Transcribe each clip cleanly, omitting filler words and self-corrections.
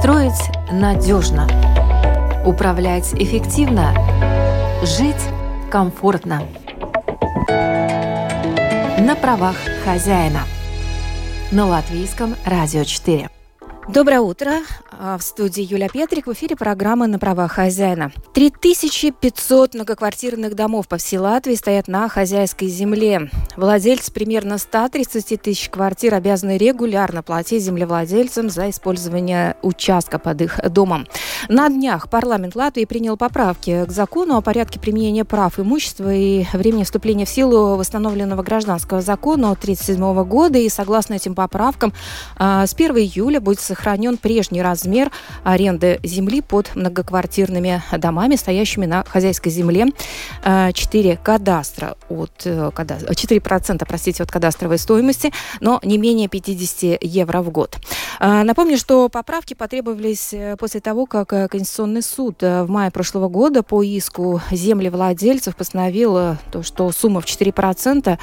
Строить надежно, управлять эффективно, жить комфортно. На правах хозяина. На Латвийском радио 4. Доброе утро. В студии Юлия Петрик. В эфире программа «На правах хозяина». 3500 многоквартирных домов по всей Латвии стоят на хозяйской земле. Владельцы примерно 130 тысяч квартир обязаны регулярно платить землевладельцам за использование участка под их домом. На днях парламент Латвии принял поправки к закону о порядке применения прав имущества и времени вступления в силу восстановленного гражданского закона от 1937 года. И согласно этим поправкам, с 1 июля будет сохранен прежний размер аренды земли под многоквартирными домами, стоящими на хозяйской земле. 4% от кадастровой стоимости, но не менее 50 евро в год. Напомню, что поправки потребовались после того, как Конституционный суд в мае прошлого года по иску землевладельцев постановил, что сумма в 4%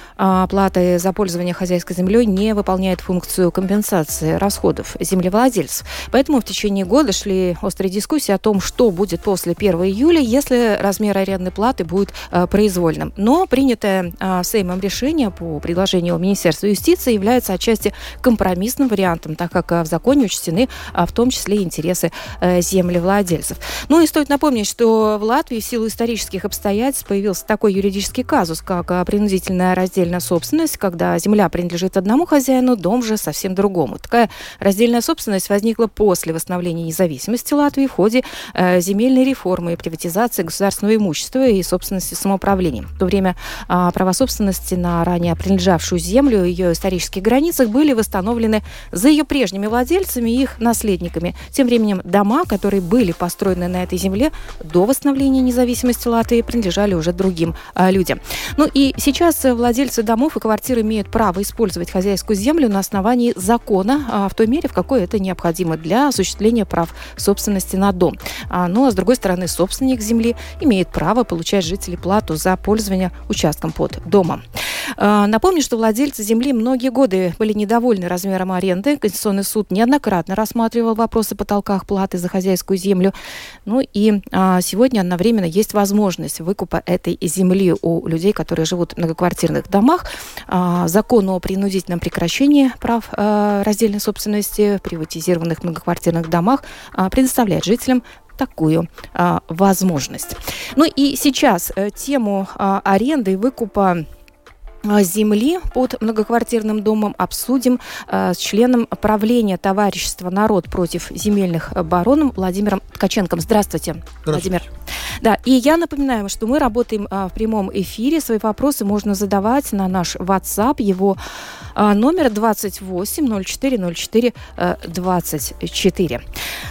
оплаты за пользование хозяйской землей не выполняет функцию компенсации расходов землевладельцев. Поэтому в течение года шли острые дискуссии о том, что будет после 1 июля, если размер арендной платы будет произвольным. Но принятое Сеймом решение по предложению Министерства юстиции является отчасти компромиссным вариантом, так как в законе учтены в том числе интересы землевладельцев. Ну и стоит напомнить, что в Латвии в силу исторических обстоятельств появился такой юридический казус, как принудительная раздельная собственность, когда земля принадлежит одному хозяину, дом же совсем другому. Такая раздельная собственность возникла после восстановления независимости Латвии в ходе земельной реформы и приватизации государственного имущества и собственности самоуправления. В то время права собственности на ранее принадлежавшую землю и ее исторических границах были восстановлены за ее прежними владельцами и их наследниками. Тем временем дома, которые были построены на этой земле до восстановления независимости Латвии, принадлежали уже другим людям. Ну и сейчас владельцы домов и квартир имеют право использовать хозяйскую землю на основании закона в той мере, в какой это необходимо для осуществления прав собственности на дом. Ну а с другой стороны, собственник земли имеет право получать жителей плату за пользование участком под домом. Напомню, что владельцы земли многие годы были недовольны размером аренды. Конституционный суд неоднократно рассматривал вопросы о потолках платы за хозяйскую землю. Ну и сегодня одновременно есть возможность выкупа этой земли у людей, которые живут в многоквартирных домах. Закон о принудительном прекращении прав раздельной собственности в приватизированных многоквартирных домах предоставляет жителям такую возможность. Ну и сейчас тему аренды и выкупа земли под многоквартирным домом обсудим с членом правления товарищества «Народ против земельных баронов» Владимиром Ткаченком. Здравствуйте, Владимир. Да, и я напоминаю, что мы работаем в прямом эфире. Свои вопросы можно задавать на наш WhatsApp. Его номер 28 04 04 24.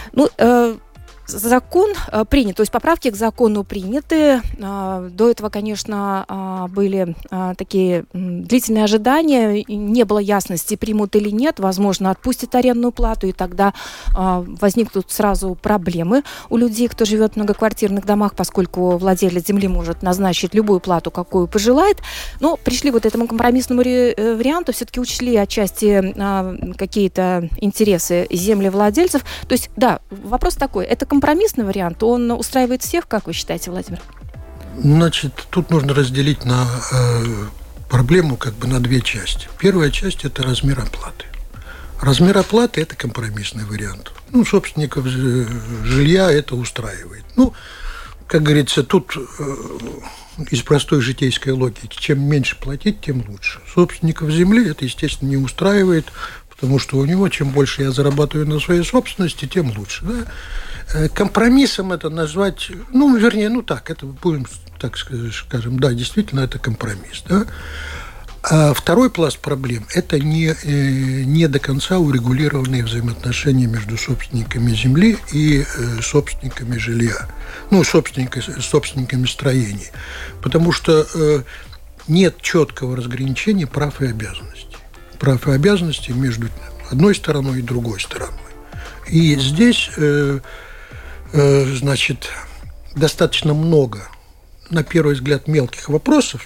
Закон принят, то есть поправки к закону приняты. До этого, конечно, были такие длительные ожидания. Не было ясности, примут или нет. Возможно, отпустят арендную плату, и тогда возникнут сразу проблемы у людей, кто живет в многоквартирных домах, поскольку владелец земли может назначить любую плату, какую пожелает. Но пришли вот к этому компромиссному варианту, все-таки учли отчасти какие-то интересы землевладельцев. То есть, да, вопрос такой, это компромиссный вариант, он устраивает всех, как вы считаете, Владимир? Значит, тут нужно разделить проблему на две части. Первая часть – это размер оплаты. Размер оплаты – это компромиссный вариант. Собственников жилья это устраивает. Как говорится, тут из простой житейской логики, чем меньше платить, тем лучше. Собственников земли это, естественно, не устраивает, потому что у него чем больше я зарабатываю на своей собственности, тем лучше. Да? Компромиссом это назвать, это будем так скажем, да, действительно, это компромисс. Да? А второй пласт проблем – это не до конца урегулированные взаимоотношения между собственниками земли и собственниками жилья, собственниками строений, потому что нет четкого разграничения прав и обязанностей. Прав и обязанностей между одной стороной и другой стороной. И здесь достаточно много, на первый взгляд, мелких вопросов,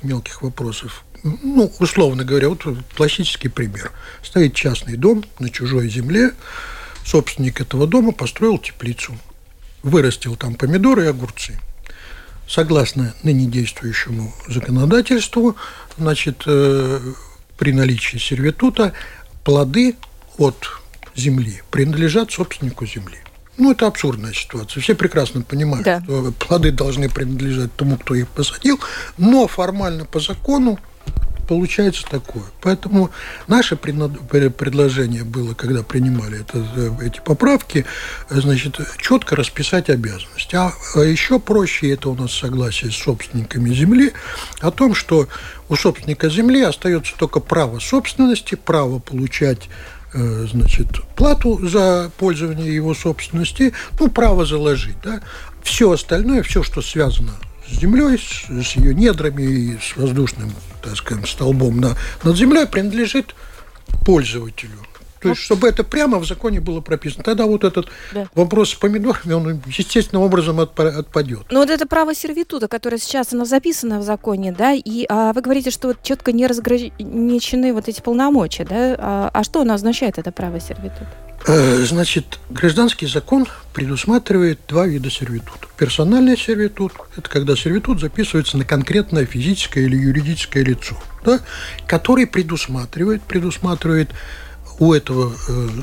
условно говоря, вот классический пример. Стоит частный дом на чужой земле, собственник этого дома построил теплицу, вырастил там помидоры и огурцы. Согласно ныне действующему законодательству, значит, при наличии сервитута плоды от земли принадлежат собственнику земли. Ну, это абсурдная ситуация. Все прекрасно понимают, да, что плоды должны принадлежать тому, кто их посадил, но формально по закону получается такое. Поэтому наше предложение было, когда принимали эти поправки, значит, четко расписать обязанности. А еще проще, это у нас согласие с собственниками земли, о том, что у собственника земли остается только право собственности, право получать, значит, плату за пользование его собственности, ну, право заложить, да. Все остальное, все, что связано с землей, с ее недрами и с воздушным, так скажем, столбом над землей, принадлежит пользователю. То есть, чтобы это прямо в законе было прописано. Тогда вот этот вопрос с помидорами, он естественным образом отпадет. Но вот это право сервитута, которое сейчас оно записано в законе, да, и вы говорите, что вот четко не разграничены вот эти полномочия, да, а что оно означает, это право сервитута? Значит, гражданский закон предусматривает два вида сервитута. Персональный сервитут – это когда сервитут записывается на конкретное физическое или юридическое лицо, да, который предусматривает у этого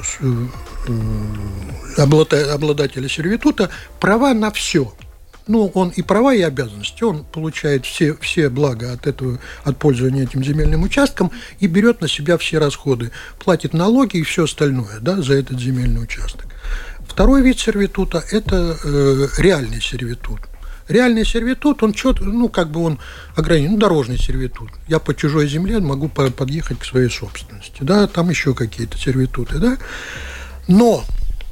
обладателя сервитута права на все. Ну, он и права, и обязанности. Он получает все блага от пользования этим земельным участком и берет на себя все расходы, платит налоги и все остальное, да, за этот земельный участок. Второй вид сервитута – это реальный сервитут. Реальный сервитут, он он ограничен, дорожный сервитут. Я по чужой земле могу подъехать к своей собственности, да, там еще какие-то сервитуты, да. Но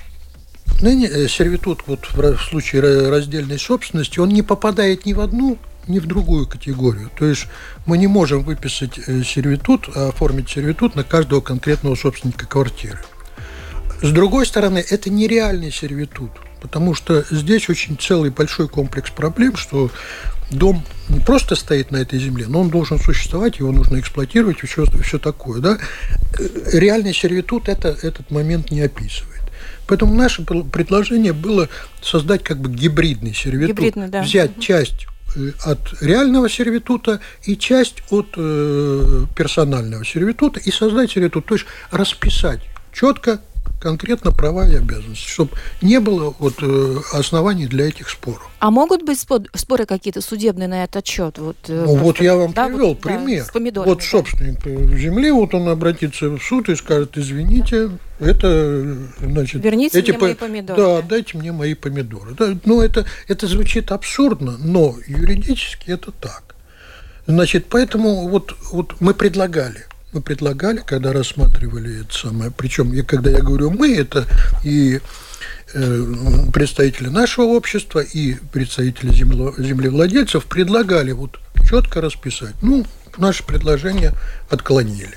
ныне сервитут вот в случае раздельной собственности, он не попадает ни в одну, ни в другую категорию. То есть мы не можем выписать сервитут, оформить сервитут на каждого конкретного собственника квартиры. С другой стороны, это нереальный сервитут, потому что здесь очень целый большой комплекс проблем, что дом не просто стоит на этой земле, но он должен существовать, его нужно эксплуатировать и все такое. Да? Реальный сервитут этот момент не описывает. Поэтому наше предложение было создать как бы гибридный сервитут, да. Взять часть от реального сервитута и часть от персонального сервитута и создать сервитут, то есть расписать четко, конкретно права и обязанности, чтобы не было оснований для этих споров. А могут быть споры какие-то судебные на этот счет? Вот я вам привел пример. С помидорами, вот собственник земли, вот он обратится в суд и скажет: извините, это, значит... Верните мне мои помидоры. Да, дайте мне мои помидоры. Да, ну, это звучит абсурдно, но юридически это так. Значит, поэтому вот мы предлагали, когда рассматривали это самое, причем, когда я говорю «мы», это и представители нашего общества, и представители землевладельцев предлагали вот четко расписать. Ну, наше предложение отклонили.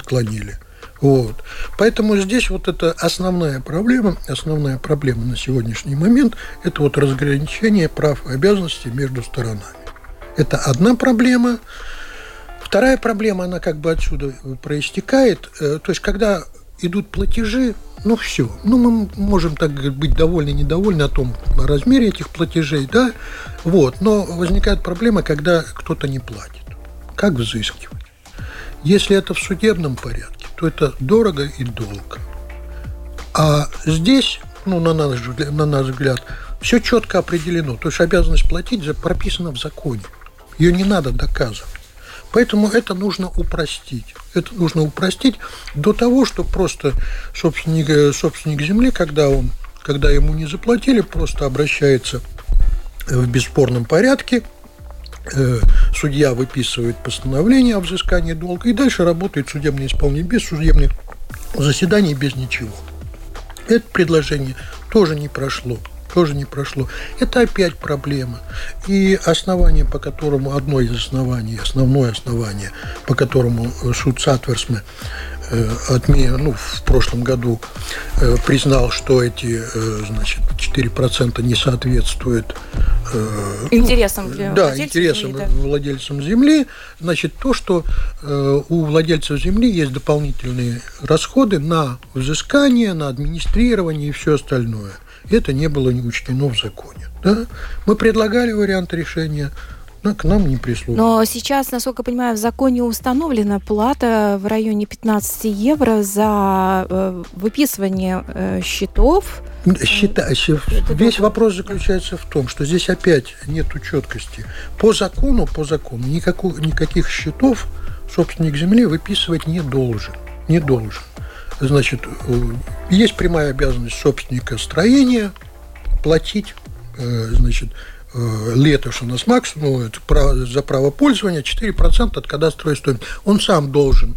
Вот. Поэтому здесь вот это основная проблема на сегодняшний момент – это вот разграничение прав и обязанностей между сторонами. Это одна проблема. Вторая проблема, она как бы отсюда проистекает. То есть, когда идут платежи, все. Мы можем так быть довольны, недовольны о том размере этих платежей, да, вот. Но возникает проблема, когда кто-то не платит. Как взыскивать? Если это в судебном порядке, то это дорого и долго. А здесь, на наш взгляд, все четко определено. То есть обязанность платить прописана в законе. Ее не надо доказывать. Поэтому это нужно упростить. До того, что просто собственник земли, когда ему не заплатили, просто обращается в бесспорном порядке, судья выписывает постановление о взыскании долга, и дальше работает судебное исполнение без судебных заседаний, без ничего. Это предложение тоже не прошло тоже не прошло. Это опять проблема. И основание, по которому, основное основание, по которому суд Сатверсме в прошлом году признал, что эти 4% не соответствуют интересам владельцам земли, значит, то, что у владельцев земли есть дополнительные расходы на взыскание, на администрирование и все остальное. Это не было учтено в законе. Да? Мы предлагали вариант решения, но к нам не прислушивались. Но сейчас, насколько я понимаю, в законе установлена плата в районе 15 евро за выписывание счетов. Весь вопрос заключается в том, что здесь опять нет четкости. По закону никаких счетов собственник земли выписывать не должен. Значит, есть прямая обязанность собственника строения платить, летош у нас максимум, за право пользования 4% от кадастровой стоимости. Он сам должен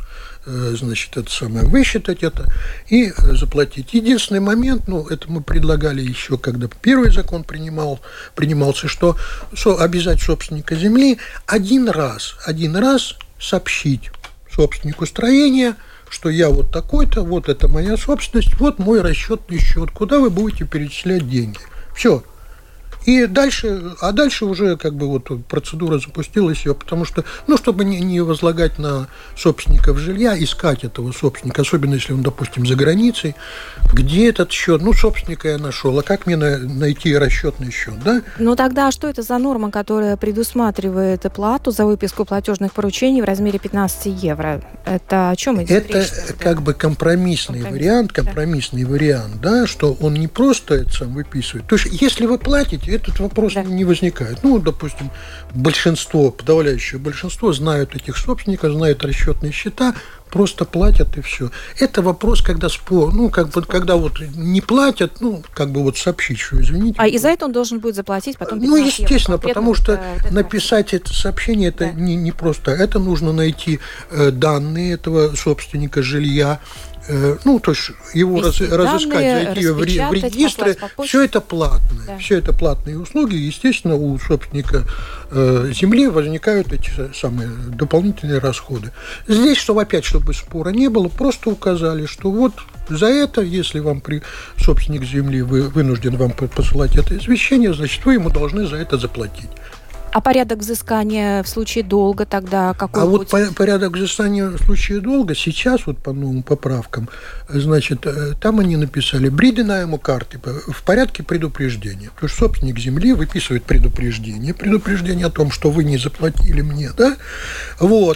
высчитать это и заплатить. Единственный момент, это мы предлагали еще, когда первый закон принимался, что обязать собственника земли один раз сообщить собственнику строения, что я вот такой-то, вот это моя собственность, вот мой расчетный счет, куда вы будете перечислять деньги. Все. И дальше уже процедура запустилась, потому что, чтобы не возлагать на собственников жилья, искать этого собственника, особенно если он, допустим, за границей, где этот счет, собственника я нашел, а как мне найти расчетный счет, да? Тогда что это за норма, которая предусматривает плату за выписку платежных поручений в размере 15 евро? Это о чем идет речь? Это компромиссный вариант, да, что он не просто это сам выписывает. То есть, если вы платите, этот вопрос не возникает. Допустим, подавляющее большинство знают этих собственников, знают расчетные счета, просто платят и все. Это вопрос, когда спор, когда не платят, сообщить, что извините. А и за это он должен будет заплатить потом 15 естественно, потому что написать это сообщение, это не просто. Это нужно найти данные этого собственника жилья, то есть его разыскать, зайти в регистры, все это платное. Да. Все это платные услуги. Естественно, у собственника земли возникают эти самые дополнительные расходы. Здесь, чтобы спора не было, просто указали, что вот за это, если вам собственник земли вынужден вам посылать это извещение, значит, вы ему должны за это заплатить. А порядок взыскания в случае долга тогда какой будет? Порядок взыскания в случае долга сейчас, по новым поправкам, там они написали «бридинаему карты» в порядке предупреждения. То есть собственник земли выписывает предупреждение о том, что вы не заплатили мне, да? Вот.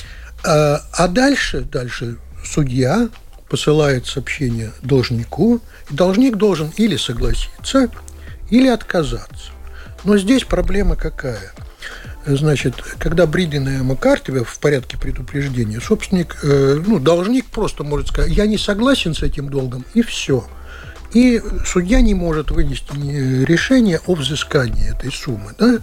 А дальше судья посылает сообщение должнику, и должник должен или согласиться, или отказаться. Но здесь проблема какая? Когда бридинаемо карты в порядке предупреждения, собственник, должник просто может сказать, я не согласен с этим долгом, и все. И судья не может вынести решение о взыскании этой суммы. Да?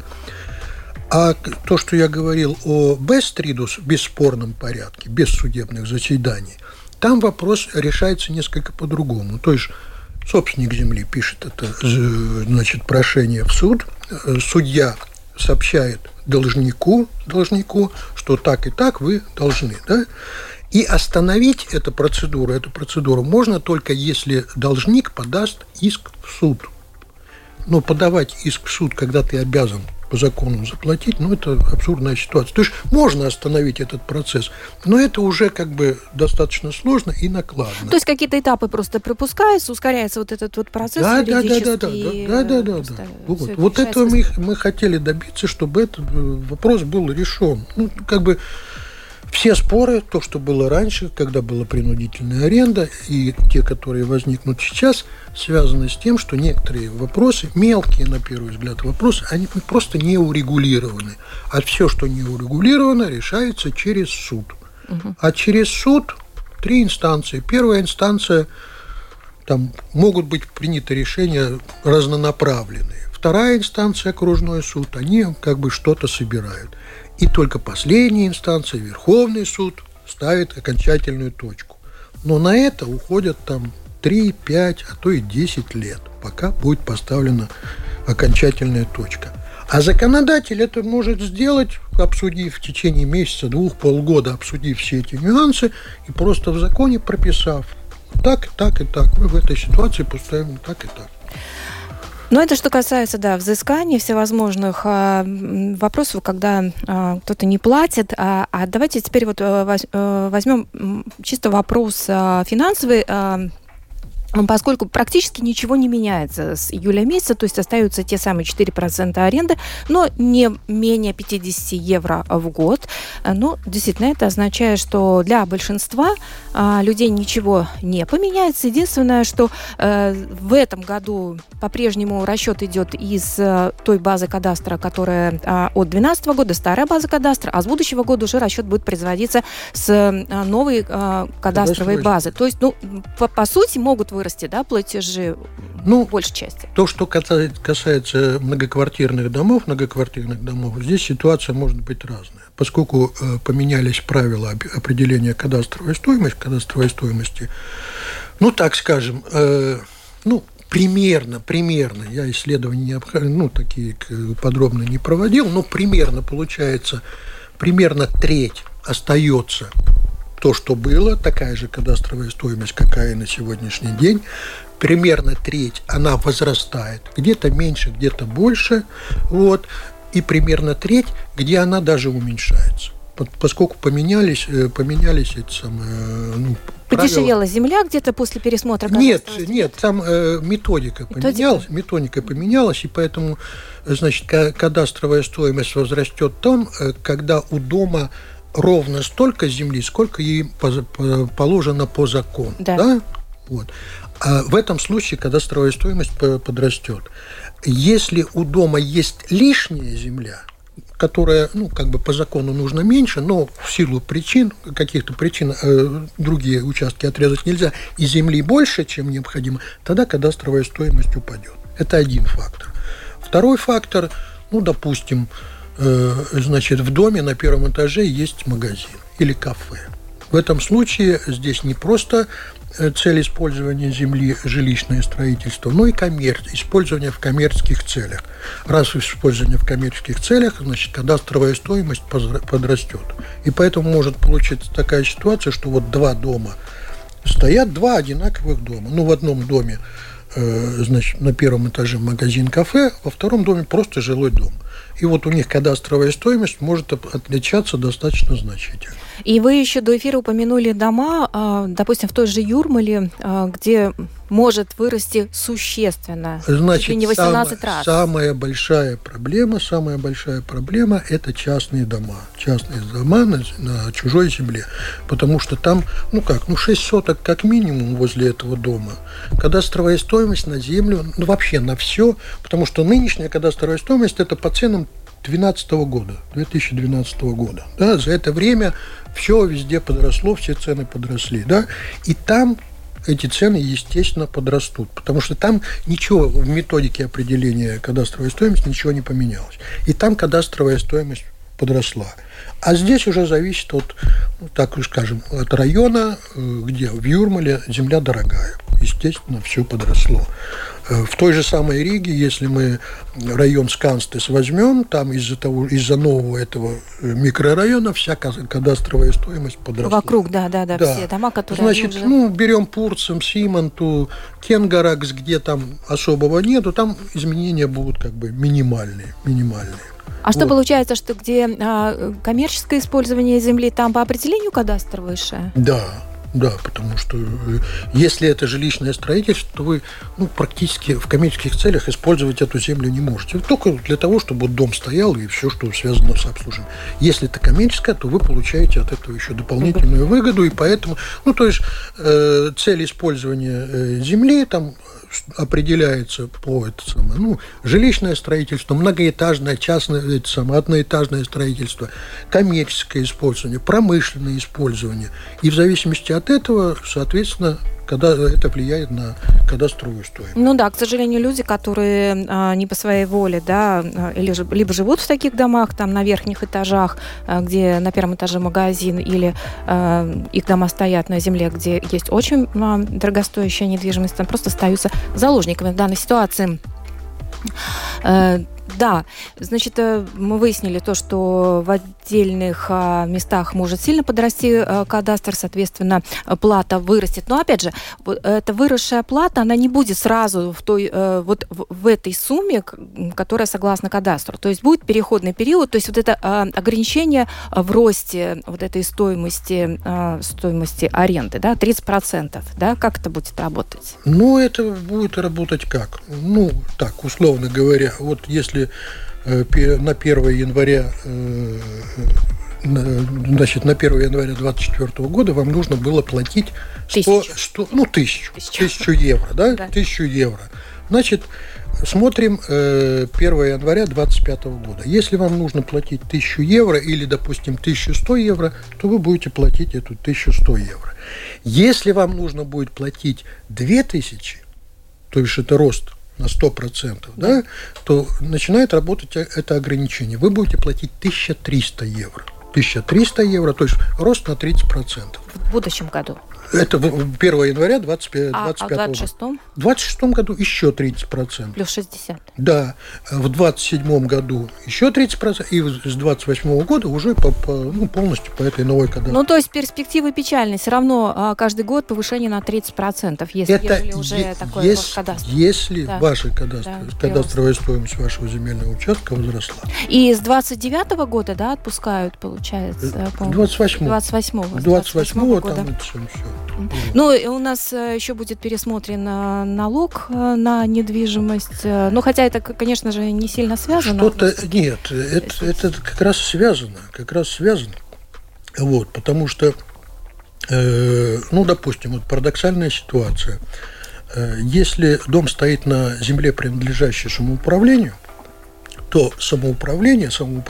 А то, что я говорил о бестридус, бесспорном порядке, без судебных заседаний, там вопрос решается несколько по-другому. То есть собственник земли пишет это, прошение в суд, судья сообщает должнику, что так и так вы должны, да? И остановить эту процедуру можно только если должник подаст иск в суд. Но подавать иск в суд, когда ты обязан по закону заплатить, это абсурдная ситуация. То есть можно остановить этот процесс, но это уже достаточно сложно и накладно. То есть какие-то этапы просто пропускаются, ускоряется этот процесс юридический. Да. Вот этого мы хотели добиться, чтобы этот вопрос был решен. Все споры, то, что было раньше, когда была принудительная аренда, и те, которые возникнут сейчас, связаны с тем, что некоторые вопросы, мелкие, на первый взгляд, вопросы, они просто не урегулированы. А все, что не урегулировано, решается через суд. А через суд 3 инстанции. Первая инстанция, там могут быть приняты решения разнонаправленные. Вторая инстанция, окружной суд, они что-то собирают. И только последняя инстанция, Верховный суд, ставит окончательную точку. Но на это уходят 3, 5, а то и 10 лет, пока будет поставлена окончательная точка. А законодатель это может сделать, обсудив в течение месяца, 2, полгода, обсудив все эти нюансы и просто в законе прописав так, так и так. Мы в этой ситуации поставим так и так. Но это что касается, взысканий всевозможных вопросов, когда кто-то не платит. А давайте теперь возьмем чисто вопрос финансовый. Поскольку практически ничего не меняется с июля месяца, то есть остаются те самые 4% аренды, но не менее 50 евро в год. Ну, действительно, это означает, что для большинства людей ничего не поменяется. Единственное, что в этом году по-прежнему расчет идет из той базы кадастра, которая от 2012 года, старая база кадастра, а с будущего года уже расчет будет производиться с новой кадастровой базы. То есть, по сути, могут вырасти, платежи, большей части. То, что касается многоквартирных домов, здесь ситуация может быть разная. Поскольку поменялись правила определения кадастровой стоимости, так скажем, примерно, я исследования такие подробно не проводил, но примерно получается, треть остается то, что было, такая же кадастровая стоимость, какая и на сегодняшний день. Примерно треть она возрастает, где-то меньше, где-то больше, и примерно треть, где она даже уменьшается. Поскольку поменялись эти самые подешевела земля где-то после пересмотра кадастра? Нет, там методика поменялась, и поэтому, кадастровая стоимость возрастет там, когда у дома ровно столько земли, сколько ей положено по закону. Да? А в этом случае кадастровая стоимость подрастет. Если у дома есть лишняя земля, которая, по закону нужно меньше, но в силу каких-то причин другие участки отрезать нельзя, и земли больше, чем необходимо, тогда кадастровая стоимость упадет. Это один фактор. Второй фактор, допустим, в доме на первом этаже есть магазин или кафе. В этом случае здесь не просто цель использования земли, жилищное строительство, но и использование в коммерческих целях. Раз использование в коммерческих целях, кадастровая стоимость подрастет. И поэтому может получиться такая ситуация, что два дома стоят, два одинаковых дома. В одном доме, на первом этаже магазин-кафе, во втором доме просто жилой дом. И у них кадастровая стоимость может отличаться достаточно значительно. И вы еще до эфира упомянули дома, допустим, в той же Юрмале, где может вырасти существенно, чуть ли не 18 раз. Самая большая проблема – это частные дома. Частные дома на чужой земле. Потому что там, 6 соток как минимум возле этого дома. Кадастровая стоимость на землю, вообще на все, потому что нынешняя кадастровая стоимость – это по ценам 2012 года. Да, за это время все везде подросло, все цены подросли. Да, и там эти цены, естественно, подрастут, потому что там ничего в методике определения кадастровой стоимости ничего не поменялось. И там кадастровая стоимость подросла. А здесь уже зависит от района, где в Юрмале земля дорогая. Естественно, все подросло. В той же самой Риге, если мы район Сканстес возьмем, там из-за нового этого микрорайона вся кадастровая стоимость подросла. Вокруг, да, все дома, которые... берем Пурцем, Симонту, Кенгаракс, где там особого нету, там изменения будут минимальные. А что получается, что где коммерческое использование земли, там по определению кадастр выше? Да, потому что если это жилищное строительство, то вы практически в коммерческих целях использовать эту землю не можете. Только для того, чтобы дом стоял и все, что связано с обслуживанием. Если это коммерческое, то вы получаете от этого еще дополнительную выгоду, и поэтому, цель использования земли там определяется по жилищное строительство, многоэтажное, частное, одноэтажное строительство, коммерческое использование, промышленное использование. И в зависимости от от этого, соответственно, когда это влияет на кадастровую стоимость. Ну да, к сожалению, люди, которые не по своей воле, да, либо живут в таких домах, там на верхних этажах, где на первом этаже магазин, или их дома стоят на земле, где есть очень дорогостоящая недвижимость, там просто остаются заложниками в данной ситуации. Да, значит, мы выяснили то, что в отдельных местах может сильно подрасти кадастр, соответственно, плата вырастет. Но, опять же, эта выросшая плата, она не будет сразу в этой сумме, которая согласно кадастру. То есть будет переходный период, то есть вот это ограничение в росте вот этой стоимости аренды, да, 30%, да, как это будет работать? Ну, это будет работать как? Ну, так, условно говоря, вот если на 1 января, значит, на 1 января 2024 года вам нужно было платить 1000 евро, да? Да. 1000 евро. Значит, смотрим 1 января 2025 года. Если вам нужно платить 1000 евро или, допустим, 1100 евро, то вы будете платить эту 1100 евро. Если вам нужно будет платить 2000, то есть это рост на 100%, да, то начинает работать это ограничение. Вы будете платить 1300 евро. 1300 евро, то есть рост на 30%. В будущем году? Это 1 января 2025 года. А в 26-м? В 26 году еще 30%. Плюс 60. Да. В 27 году еще 30%. И с 28 года уже полностью по этой новой кадастровой. Ну, то есть перспективы печальные. Все равно каждый год повышение на 30%, если уже такой кадастр. Если ваша кадастровая стоимость вашего земельного участка возросла. И с 29 года, да, отпускают, получается? 28-го. 28-го там это все. Ну, у нас еще будет пересмотрен налог на недвижимость. Ну, хотя это, конечно же, не сильно связано. Нет, это как раз связано. Вот, потому что, допустим, вот парадоксальная ситуация. Если дом стоит на земле, принадлежащей самоуправлению, то самоуправление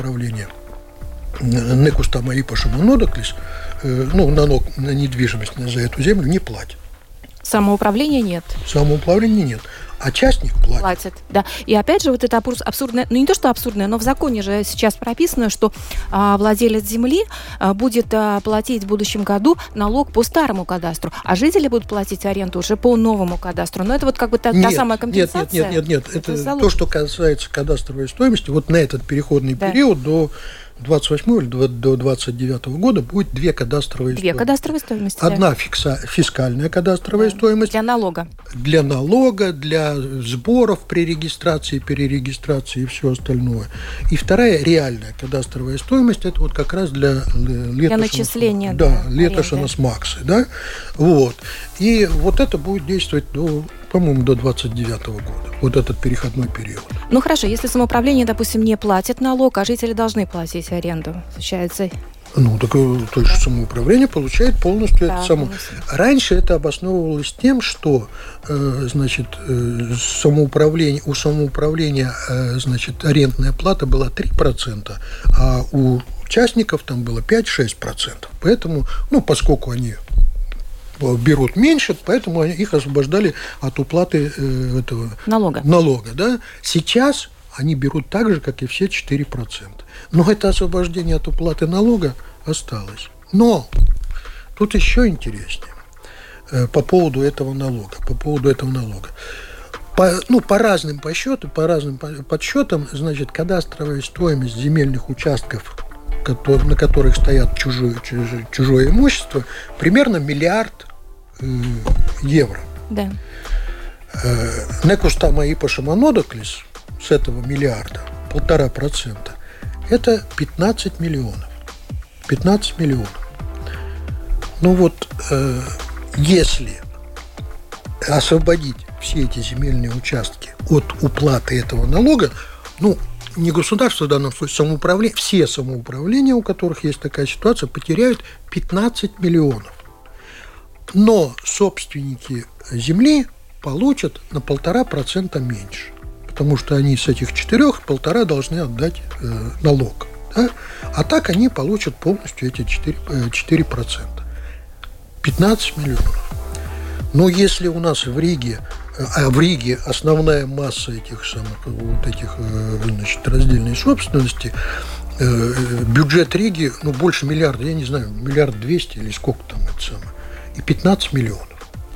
некустама īpašuma nodoklis, налог на недвижимость за эту землю не платит. Самоуправления нет. Самоуправления нет. А частник платит. Да. И опять же, вот это абсурдное, не то, что абсурдное, но в законе же сейчас прописано, что владелец земли будет платить в будущем году налог по старому кадастру, а жители будут платить аренду уже по новому кадастру. Но это вот как бы та самая компенсация. Нет. Это то, что касается кадастровой стоимости. Вот на этот переходный период до 28 или до 29 года будет две кадастровые стоимости. Одна фискальная кадастровая стоимость. Для налога. Для сборов при регистрации, перерегистрации и все остальное. И вторая реальная кадастровая стоимость, это вот как раз для начисления. Да, летошанас максы. Да? Вот. И вот это будет действовать по-моему, до 29 года. Вот этот переходной период. Ну хорошо, если самоуправление, допустим, не платит налог, а жители должны платить аренду, получается. То есть самоуправление получает полностью это само. Раньше это обосновывалось тем, что у самоуправления арендная плата была 3%, а у частников там было 5-6%. Поэтому, поскольку они берут меньше, поэтому их освобождали от уплаты этого налога. Да? Сейчас они берут так же, как и все 4%. Но это освобождение от уплаты налога осталось. Но тут еще интереснее по поводу этого налога. По разным подсчетам, кадастровая стоимость земельных участков, на которых стоят чужое имущество, примерно 1 миллиард евро. Да. Некустама īpašuma nodoklis с этого миллиарда, 1,5%, это 15 миллионов. 15 миллионов. Если освободить все эти земельные участки от уплаты этого налога, не государство в данном случае, все самоуправления, у которых есть такая ситуация, потеряют 15 миллионов. Но собственники земли получат на 1,5% меньше, потому что они с этих 1,5% должны отдать налог. Да? А так они получат полностью эти 4%. 15 миллионов. Но если у нас в Риге основная масса этих самых, вот этих, значит, раздельной собственности, бюджет Риги, больше миллиарда, я не знаю, 1 200 000 или сколько там это самое, и 15 миллионов.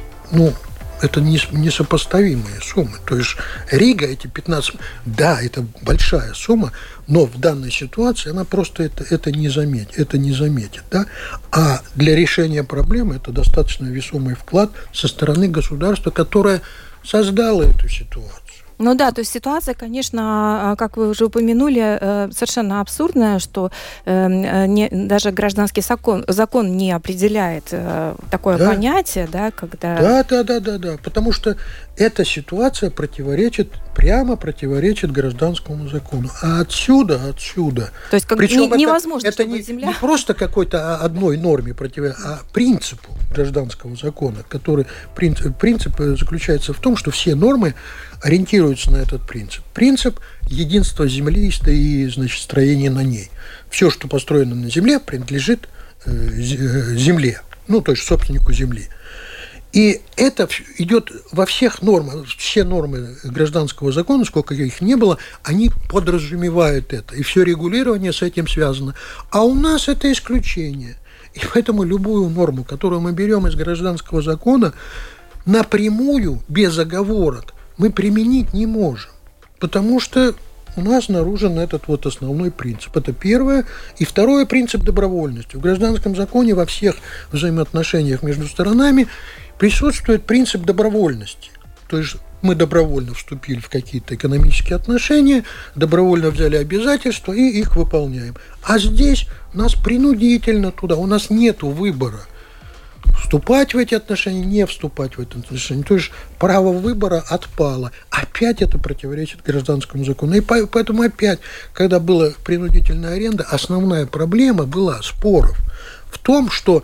Это несопоставимые суммы. То есть Рига, эти 15... Да, это большая сумма, но в данной ситуации она просто это не заметит. Да? А для решения проблемы это достаточно весомый вклад со стороны государства, которое создало эту ситуацию. Ну да, то есть ситуация, конечно, как вы уже упомянули, совершенно абсурдная, что даже гражданский закон не определяет такое понятие, да, когда... Да, потому что эта ситуация прямо противоречит гражданскому закону. А отсюда... То есть невозможно, это чтобы земля... не просто какой-то одной норме противоречит, а принципу гражданского закона, который принцип заключается в том, что все нормы ориентируются на этот принцип. Принцип единства земли и, значит, строения на ней. Все, что построено на земле, принадлежит земле, то есть собственнику земли. И это идет во всех нормах, все нормы гражданского закона, сколько их не было, они подразумевают это, и все регулирование с этим связано. А у нас это исключение. И поэтому любую норму, которую мы берем из гражданского закона, напрямую, без оговорок, мы применить не можем, потому что у нас нарушен этот основной принцип. Это первое. И второе, принцип добровольности. В гражданском законе во всех взаимоотношениях между сторонами присутствует принцип добровольности. То есть мы добровольно вступили в какие-то экономические отношения, добровольно взяли обязательства и их выполняем. А здесь нас принудительно туда, у нас нет выбора. Вступать в эти отношения, не вступать в эти отношения. То есть право выбора отпало. Опять это противоречит гражданскому закону. И поэтому опять, когда была принудительная аренда, основная проблема была споров в том, что,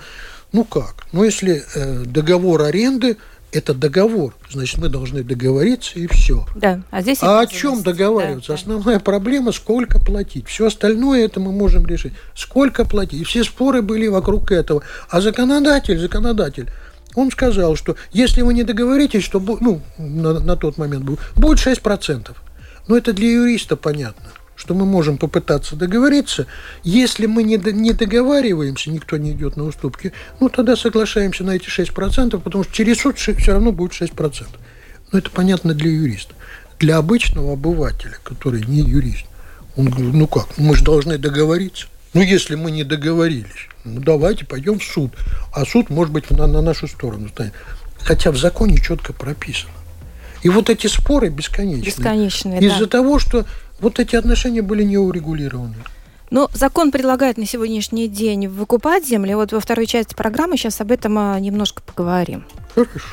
если договор аренды – это договор, значит, мы должны договориться и все. Да, здесь о чем договариваться? Да. Основная проблема – сколько платить. Все остальное это мы можем решить. Сколько платить? И все споры были вокруг этого. А законодатель, он сказал, что если вы не договоритесь, что на тот момент будет 6%. Но это для юриста понятно, что мы можем попытаться договориться. Если мы не договариваемся, никто не идет на уступки, тогда соглашаемся на эти 6%, потому что через суд все равно будет 6%. Но это понятно для юриста. Для обычного обывателя, который не юрист, он говорит, мы же должны договориться. Если мы не договорились, давайте пойдем в суд. А суд, может быть, на нашу сторону станет. Хотя в законе четко прописано. И вот эти споры бесконечные. Из-за того, что эти отношения были не урегулированы. Закон предлагает на сегодняшний день выкупать земли. Во второй части программы сейчас об этом немножко поговорим. Хорошо.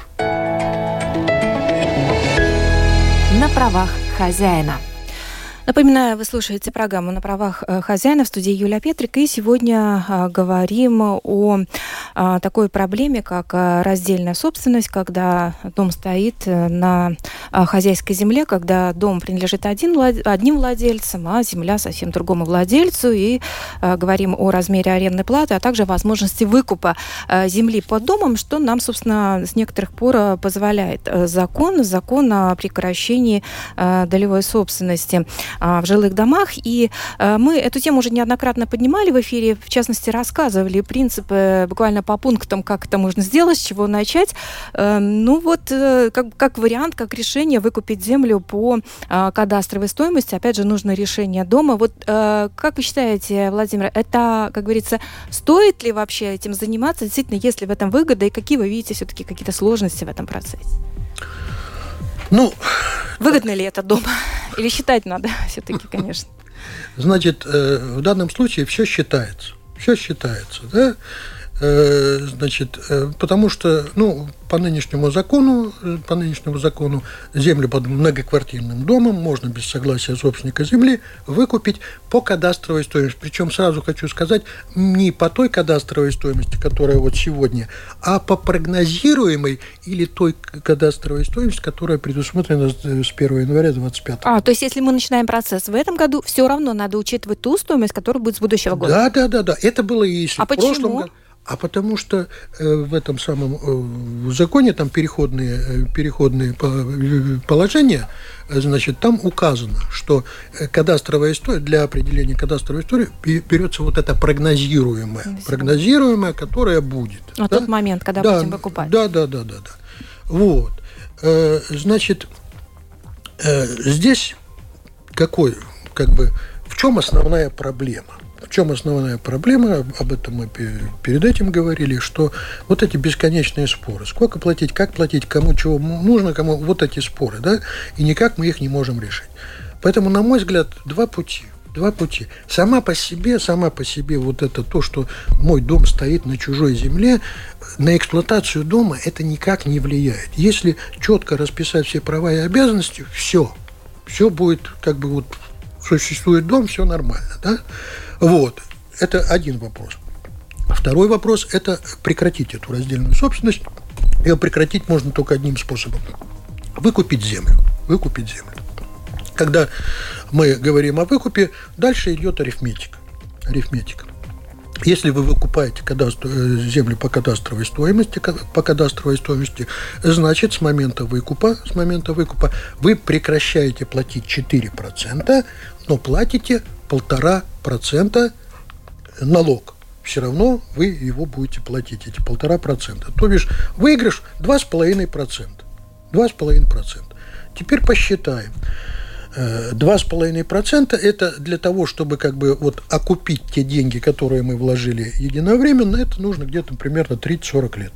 На правах хозяина. Напоминаю, вы слушаете программу «На правах хозяина», в студии Юлия Петрик, и сегодня говорим о такой проблеме, как раздельная собственность, когда дом стоит на хозяйской земле, когда дом принадлежит одним владельцам, а земля совсем другому владельцу, и говорим о размере арендной платы, а также возможности выкупа земли под домом, что нам, собственно, с некоторых пор позволяет закон о прекращении долевой собственности в жилых домах. И мы эту тему уже неоднократно поднимали в эфире, в частности, рассказывали принципы буквально по пунктам, как это можно сделать, с чего начать. Как вариант, как решение выкупить землю по кадастровой стоимости. Опять же, нужно решение дома. Как вы считаете, Владимир, это, как говорится, стоит ли вообще этим заниматься? Действительно, есть ли в этом выгода? И какие вы видите все-таки какие-то сложности в этом процессе? Выгодно ли это дома? Или считать надо все-таки, конечно? Значит, в данном случае все считается. Все считается, да? Потому что, по нынешнему закону землю под многоквартирным домом можно без согласия собственника земли выкупить по кадастровой стоимости. Причем сразу хочу сказать, не по той кадастровой стоимости, которая сегодня, а по прогнозируемой или той кадастровой стоимости, которая предусмотрена с 1 января 2025 года. То есть если мы начинаем процесс в этом году, все равно надо учитывать ту стоимость, которая будет с будущего года? Да. Это было и в прошлом году. А потому что в этом самом в законе там переходные положения, значит, там указано, что кадастровая история, для определения кадастровой истории берется вот это прогнозируемое, которое будет. На тот момент, когда будем выкупать. Да. Вот. Значит, здесь в чем основная проблема? В чем основная проблема, об этом мы перед этим говорили, что вот эти бесконечные споры, сколько платить, как платить, кому чего нужно, кому вот эти споры, да, и никак мы их не можем решить. Поэтому, на мой взгляд, два пути. Сама по себе вот это то, что мой дом стоит на чужой земле, на эксплуатацию дома это никак не влияет. Если четко расписать все права и обязанности, все будет существует дом, все нормально, да? Вот, это один вопрос. Второй вопрос – это прекратить эту раздельную собственность. Ее прекратить можно только одним способом – выкупить землю. Когда мы говорим о выкупе, дальше идет арифметика. Если вы выкупаете землю по кадастровой стоимости, значит, с момента выкупа вы прекращаете платить 4%, но платите 1,5% налог. Все равно вы его будете платить, эти 1,5%. То бишь, выигрыш 2,5%. Теперь посчитаем. 2,5% это для того, чтобы окупить те деньги, которые мы вложили единовременно, это нужно где-то примерно 30-40 лет.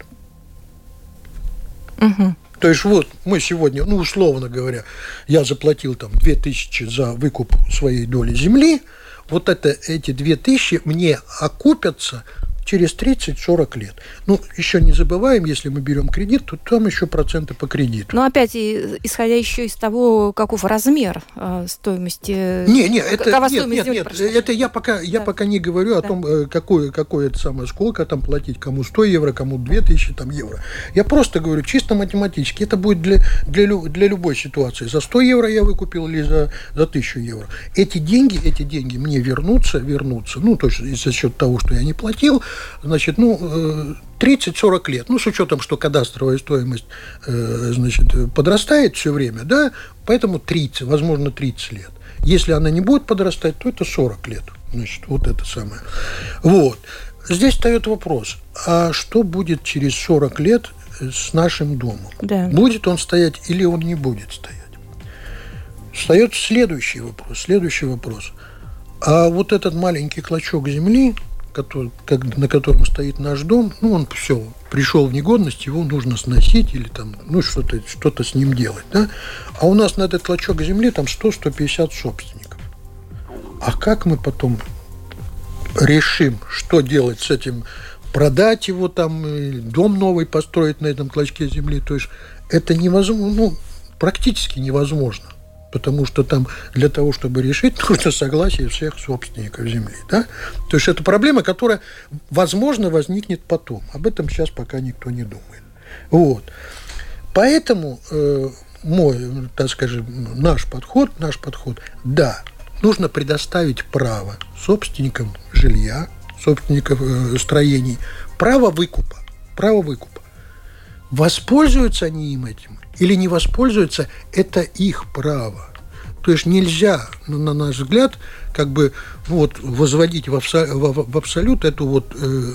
Угу. То есть вот мы сегодня, условно говоря, я заплатил 2000 за выкуп своей доли земли, вот эти 2000 мне окупятся через 30-40 лет. Еще не забываем, если мы берем кредит, то там еще проценты по кредиту. Но опять, исходя еще из того, каков размер стоимости... Нет, это я пока не говорю о том, какое это самое, сколько там платить, кому 100 евро, кому 2000 евро. Я просто говорю, чисто математически, это будет для любой ситуации. За 100 евро я выкупил или за 1000 евро. Эти деньги мне вернутся, то есть за счет того, что я не платил, значит, 30-40 лет, с учетом, что кадастровая стоимость, подрастает все время, да, поэтому 30, возможно, 30 лет. Если она не будет подрастать, то это 40 лет, значит, вот это самое. Вот. Здесь встает вопрос, а что будет через 40 лет с нашим домом? Да. Будет он стоять или он не будет стоять? Встает следующий вопрос. А вот этот маленький клочок земли, на котором стоит наш дом, он все, пришел в негодность, его нужно сносить или что-то с ним делать. Да? А у нас на этот клочок земли 100-150 собственников. А как мы потом решим, что делать с этим? Продать его, дом новый построить на этом клочке земли? То есть это невозможно, практически невозможно. Потому что для того, чтобы решить, нужно согласие всех собственников земли. Да? То есть это проблема, которая, возможно, возникнет потом. Об этом сейчас пока никто не думает. Вот. Поэтому наш подход, да, нужно предоставить право собственникам жилья, собственникам строений, право выкупа. Воспользуются они им этим или не воспользуются, это их право. То есть нельзя, на наш взгляд, возводить в абсолют эту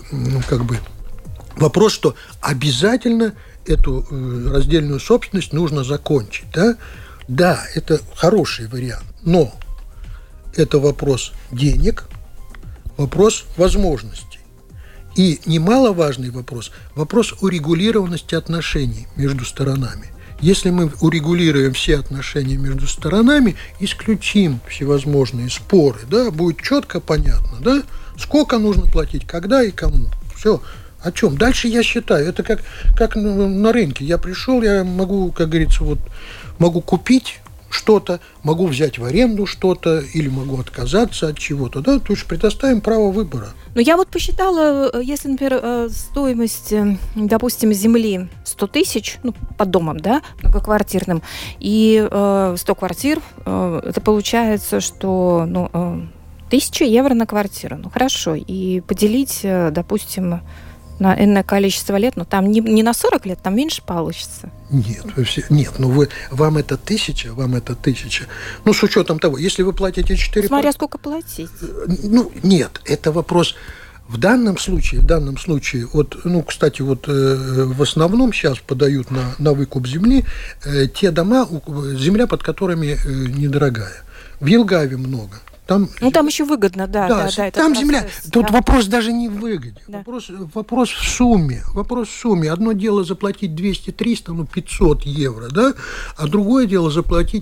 вопрос, что обязательно эту раздельную собственность нужно закончить. Да, это хороший вариант, но это вопрос денег, вопрос возможностей. И немаловажный вопрос урегулированности отношений между сторонами. Если мы урегулируем все отношения между сторонами, исключим всевозможные споры, да, будет четко понятно, да, сколько нужно платить, когда и кому. Все. О чем? Дальше я считаю, это как на рынке. Я пришел, я могу, как говорится, могу купить что-то, могу взять в аренду что-то или могу отказаться от чего-то, да, то есть предоставим право выбора. Я посчитала, если, например, стоимость, допустим, земли 100 тысяч, под домом, да, многоквартирным, и 100 квартир, это получается, что, 1000 евро на квартиру. Хорошо, и поделить, допустим, на энное количество лет, но там не на 40 лет, там меньше получится. Нет, вам это 1000, Ну, с учетом того, если вы платите 4... Смотря сколько платить. Нет, это вопрос... В данном случае, кстати, в основном сейчас подают на выкуп земли те дома, земля под которыми недорогая. В Елгаве много. Там еще выгодно, да. Там земля. Тут вопрос даже не в выгоде. Да. Вопрос в сумме. Одно дело заплатить 200-300, 500 евро, да, а другое дело заплатить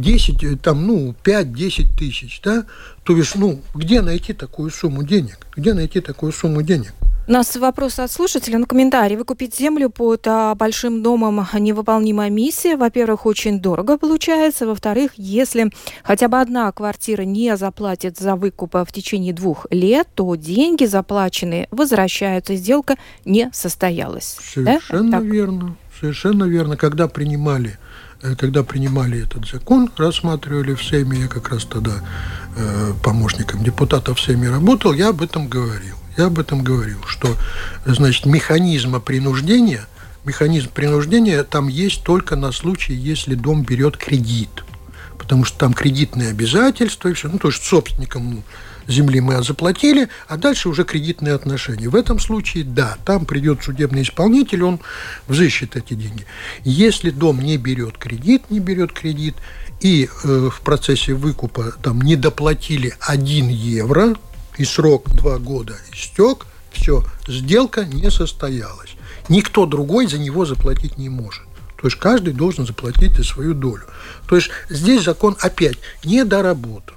5-10 тысяч, да. То есть, где найти такую сумму денег? У нас вопрос от слушателя, комментарий. Выкупить землю под большим домом – невыполнимая миссия. Во-первых, очень дорого получается. Во-вторых, если хотя бы одна квартира не заплатит за выкуп в течение 2 лет, то деньги заплаченные возвращаются. Сделка не состоялась. Совершенно верно. Когда принимали этот закон, рассматривали в Сейме, я как раз тогда помощником депутата в Сейме работал, я об этом говорил, что, значит, механизм принуждения там есть только на случай, если дом берет кредит. Потому что там кредитные обязательства и все. То есть собственникам земли мы заплатили, а дальше уже кредитные отношения. В этом случае, да, там придет судебный исполнитель, он взыщет эти деньги. Если дом не берет кредит, и в процессе выкупа там не доплатили 1 евро, и срок 2 года истек, все, сделка не состоялась. Никто другой за него заплатить не может. То есть каждый должен заплатить за свою долю. То есть здесь закон опять недоработан.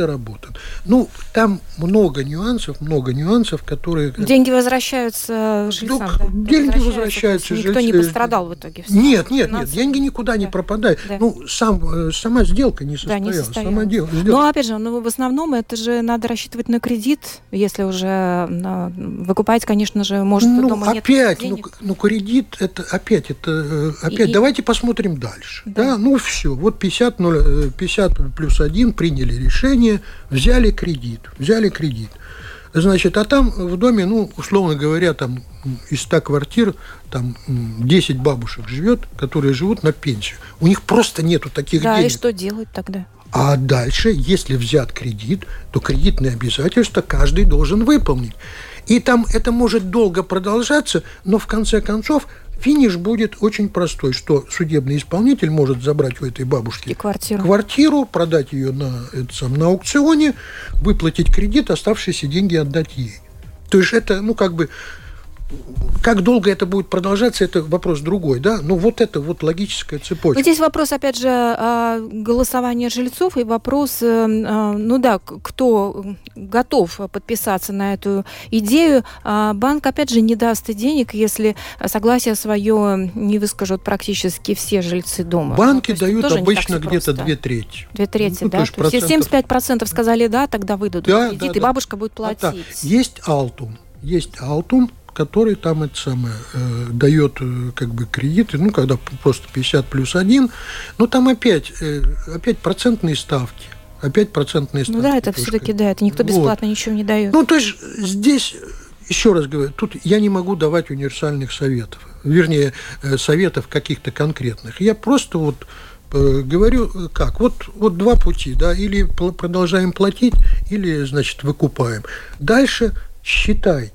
Там много нюансов, которые... Деньги возвращаются жильцам, Деньги возвращаются жильцам. Никто не пострадал в итоге. Нет, деньги никуда не пропадают. Да. Сама сделка не состоялась. Но, опять же, в основном это же надо рассчитывать на кредит, если уже выкупать, конечно же, может, дома нет денег. Кредит, это опять, давайте посмотрим дальше. Да? Все, 50 плюс 1 приняли решение, взяли кредит. Значит, а там в доме, условно говоря, там из 100 квартир, там 10 бабушек живет, которые живут на пенсию. У них просто нету таких денег. Да, и что делать тогда? А дальше, если взят кредит, то кредитные обязательства каждый должен выполнить. И там это может долго продолжаться, но в конце концов финиш будет очень простой, что судебный исполнитель может забрать у этой бабушки квартиру, продать ее на аукционе, выплатить кредит, оставшиеся деньги отдать ей. То есть это, как долго это будет продолжаться, это вопрос другой, да? Это логическая цепочка. Здесь вопрос, опять же, голосования жильцов и вопрос, кто готов подписаться на эту идею. Банк, опять же, не даст денег, если согласие свое не выскажут практически все жильцы дома. Банки дают обычно где-то 2/3. 2/3, да? То есть 75% сказали «да», тогда выдадут кредит, и бабушка будет платить. Есть Алтум, который там дает кредиты, когда просто 50 плюс 1, но там опять процентные ставки. Это все-таки, это никто бесплатно ничего не дает. То есть здесь, еще раз говорю, тут я не могу давать универсальных советов, вернее, советов каких-то конкретных. Я просто говорю, как, 2 пути, да, или продолжаем платить, или, значит, выкупаем. Дальше считайте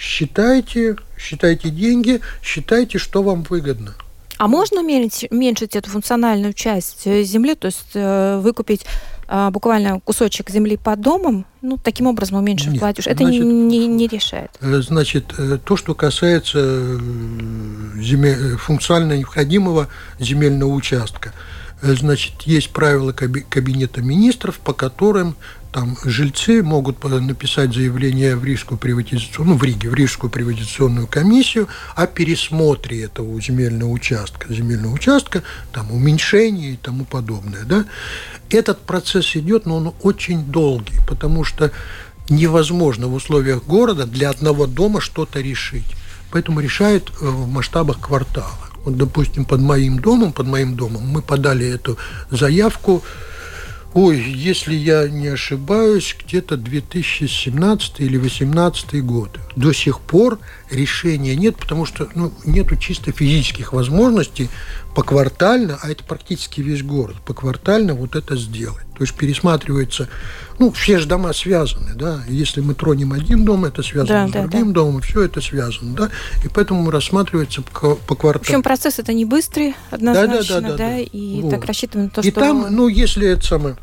деньги, считайте, что вам выгодно. А можно уменьшить эту функциональную часть земли, то есть выкупить буквально кусочек земли под домом, таким образом уменьшив платеж? Это не решает. Значит, то, что касается функционально необходимого земельного участка, значит, есть правила Кабинета министров, по которым там жильцы могут написать заявление в Рижскую приватизационную комиссию о пересмотре этого земельного участка, там, уменьшении и тому подобное. Да? Этот процесс идет, но он очень долгий, потому что невозможно в условиях города для одного дома что-то решить. Поэтому решают в масштабах квартала. Допустим, под моим домом мы подали эту заявку Ой, если я не ошибаюсь, где-то 2017 или 2018 год. До сих пор решения нет, потому что нету чисто физических возможностей поквартально, а это практически весь город, поквартально вот это сделать. То есть пересматривается, все же дома связаны, да, если мы тронем один дом, это связано с другим домом, все это связано, да, и поэтому рассматривается поквартально. В общем, процесс это не быстрый, однозначно, да, и вот. Так рассчитываем на то, и что... И там, если это самое,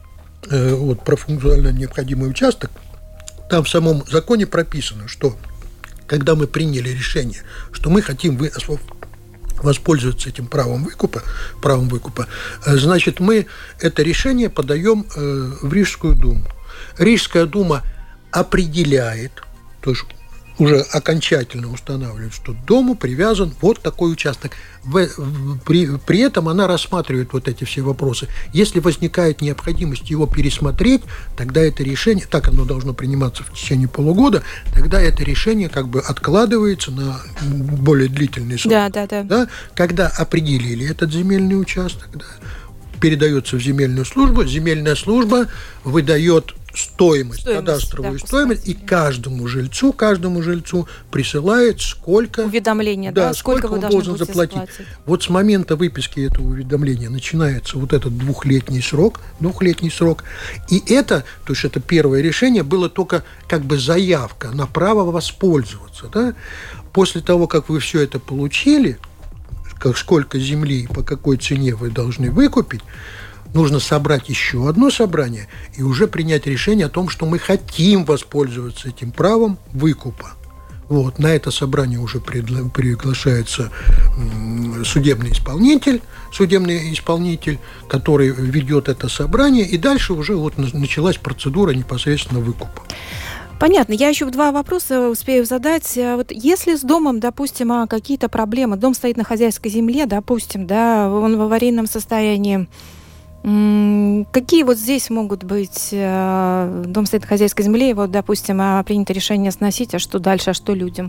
про функционально необходимый участок, там в самом законе прописано, что когда мы приняли решение, что мы хотим воспользоваться этим правом выкупа, значит, мы это решение подаем в Рижскую думу. Рижская дума определяет, то есть уже окончательно устанавливает, что к дому привязан вот такой участок. При этом она рассматривает вот эти все вопросы. Если возникает необходимость его пересмотреть, тогда это решение, так оно должно приниматься в течение полугода, тогда это решение как бы откладывается на более длительный срок. Да? Когда определили этот земельный участок, да, передается в земельную службу, земельная служба выдает кадастровую стоимость, и каждому жильцу присылает уведомление, сколько вы должен заплатить. Вот с момента выписки этого уведомления начинается вот этот двухлетний срок, и это первое решение было только как бы заявка на право воспользоваться, да? После того, как вы все это получили, сколько земли и по какой цене вы должны выкупить, нужно собрать еще одно собрание и уже принять решение о том, что мы хотим воспользоваться этим правом выкупа. Вот, на это собрание уже приглашается судебный исполнитель, который ведет это собрание, и дальше уже началась процедура непосредственно выкупа. Понятно. Я еще два вопроса успею задать. Вот если с домом, допустим, какие-то проблемы, дом стоит на хозяйской земле, допустим, да, он в аварийном состоянии, какие вот здесь могут быть, дом стоит на хозяйской земле, и вот, допустим, принято решение сносить, а что дальше, а что людям?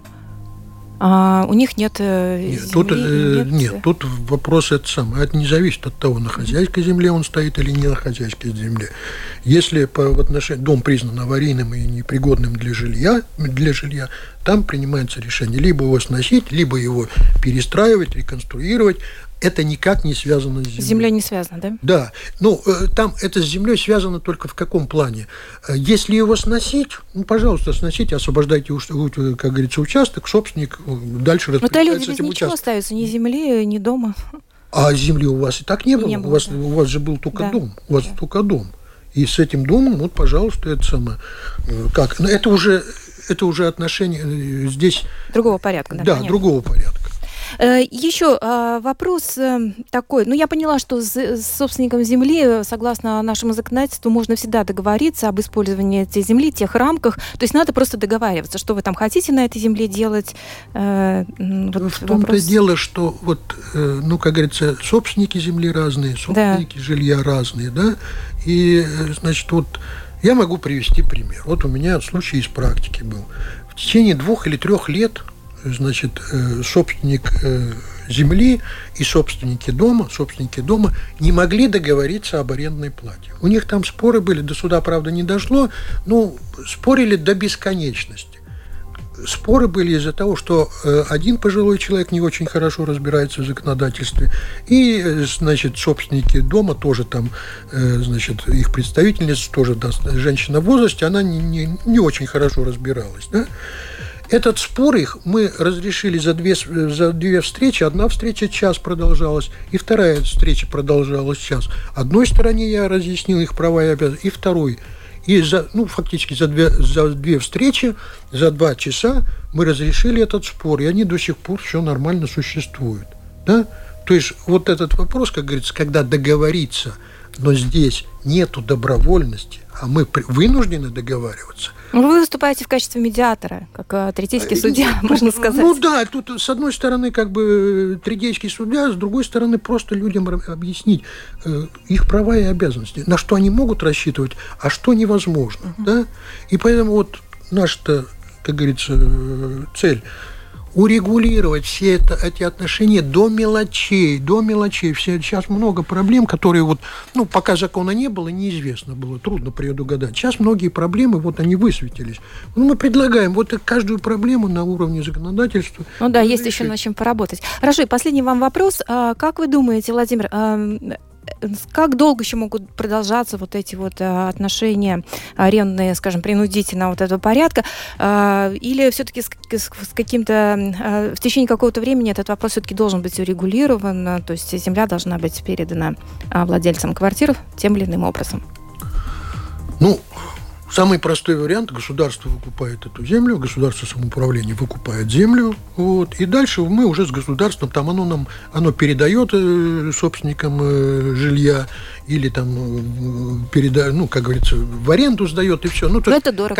У них нет земли? Нет, тут вопрос это не зависит от того, на хозяйской земле он стоит или не на хозяйской земле. Если дом признан аварийным и непригодным для жилья, там принимается решение либо его сносить, либо его перестраивать, реконструировать. Это никак не связано с землей. С землей не связано, да? Да. Там это с землей связано только в каком плане? Если его сносить, пожалуйста, сносите, освобождайте, как говорится, участок, собственник дальше распоряжается этим участком. Но люди без ничего остаются, ни земли, ни дома. А земли у вас и так не было? У вас же был только дом. У вас только дом. И с этим домом, пожалуйста, это самое... Как? Это уже отношения здесь... Другого порядка, да? Да, понятно. Другого порядка. Еще вопрос такой. Я поняла, что с собственником земли, согласно нашему законодательству, можно всегда договориться об использовании этой земли, тех рамках. То есть надо просто договариваться, что вы там хотите на этой земле делать. В том-то дело, что как говорится, собственники земли разные, собственники жилья разные, да. И, значит, я могу привести пример. У меня случай из практики был. В течение 2 или 3 лет собственник земли и собственники дома не могли договориться об арендной плате. У них там споры были, до суда, правда, не дошло, спорили до бесконечности. Споры были из-за того, что один пожилой человек не очень хорошо разбирается в законодательстве, и, собственники дома тоже там, их представительница, тоже женщина в возрасте, она не очень хорошо разбиралась, да? Этот спор мы разрешили за 2 встречи. Одна встреча час продолжалась, и вторая встреча продолжалась час. Одной стороне я разъяснил их права и обязанности, и второй. И фактически за 2 встречи, за 2 часа мы разрешили этот спор, и они до сих пор все нормально существуют. Да? То есть этот вопрос, как говорится, когда договориться, но здесь нету добровольности, а мы вынуждены договариваться. Вы выступаете в качестве медиатора, как третейский судья, можно сказать. Тут с одной стороны третейский судья, с другой стороны просто людям объяснить их права и обязанности, на что они могут рассчитывать, а что невозможно. Да? И поэтому наша, как говорится, цель урегулировать все эти отношения до мелочей. Сейчас много проблем, которые вот, пока закона не было, неизвестно было, трудно предугадать. Сейчас многие проблемы, вот они высветились. Мы предлагаем вот каждую проблему на уровне законодательства. Есть еще над чем поработать. Хорошо, и последний вам вопрос. Как вы думаете, Владимир, как долго еще могут продолжаться вот эти вот отношения арендные, скажем, принудительно вот этого порядка? Или все-таки с каким-то в течение какого-то времени этот вопрос все-таки должен быть урегулирован, то есть земля должна быть передана владельцам квартир тем или иным образом? Самый простой вариант: государство выкупает эту землю, государство самоуправления выкупает землю, и дальше мы уже с государством, оно передает собственникам жилья или как говорится, в аренду сдает, и все. Это дорого.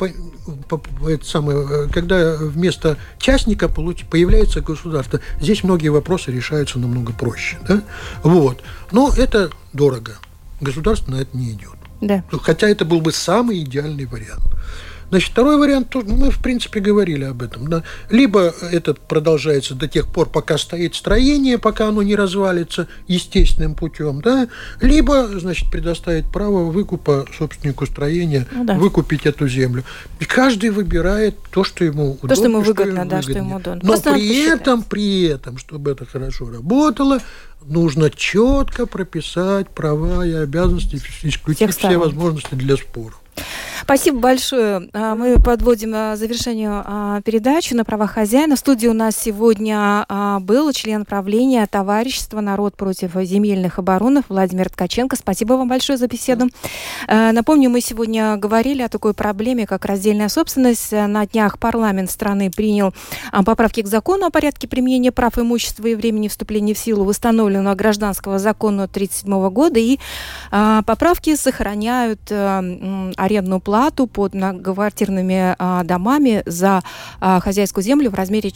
Когда вместо частника появляется государство, здесь многие вопросы решаются намного проще, да? Но это дорого. Государство на это не идет. Да. Хотя это был бы самый идеальный вариант. Значит, второй вариант, мы, в принципе, говорили об этом. Да? Либо это продолжается до тех пор, пока стоит строение, пока оно не развалится естественным путем, да? Либо, предоставить право выкупа собственнику строения, выкупить эту землю. И каждый выбирает то, что ему удобно. То, что ему выгодно, что ему удобно. Но при этом, чтобы это хорошо работало, нужно четко прописать права и обязанности, исключить все возможности для споров. Спасибо большое. Мы подводим к завершению передачи «На правах хозяина». В студии у нас сегодня был член правления товарищества «Народ против земельных оборонов» Владимир Ткаченко. Спасибо вам большое за беседу. Напомню, мы сегодня говорили о такой проблеме, как раздельная собственность. На днях парламент страны принял поправки к закону о порядке применения прав имущества и времени вступления в силу восстановленного гражданского закона 1937 года. И поправки сохраняют арендную плату под многоквартирными домами за хозяйскую землю в размере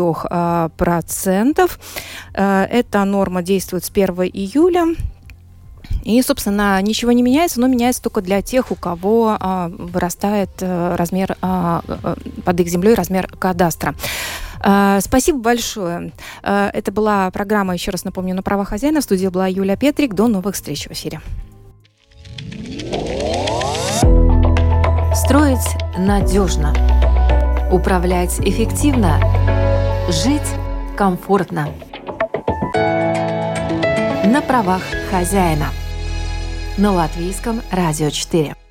4%. Эта норма действует с 1 июля. И, собственно, ничего не меняется, но меняется только для тех, у кого вырастает размер под их землей, размер кадастра. Спасибо большое. Это была программа, еще раз напомню, «На правах хозяина». В студии была Юлия Петрик. До новых встреч в эфире. Строить надежно, управлять эффективно, жить комфортно. На правах хозяина. На Латвийском радио 4.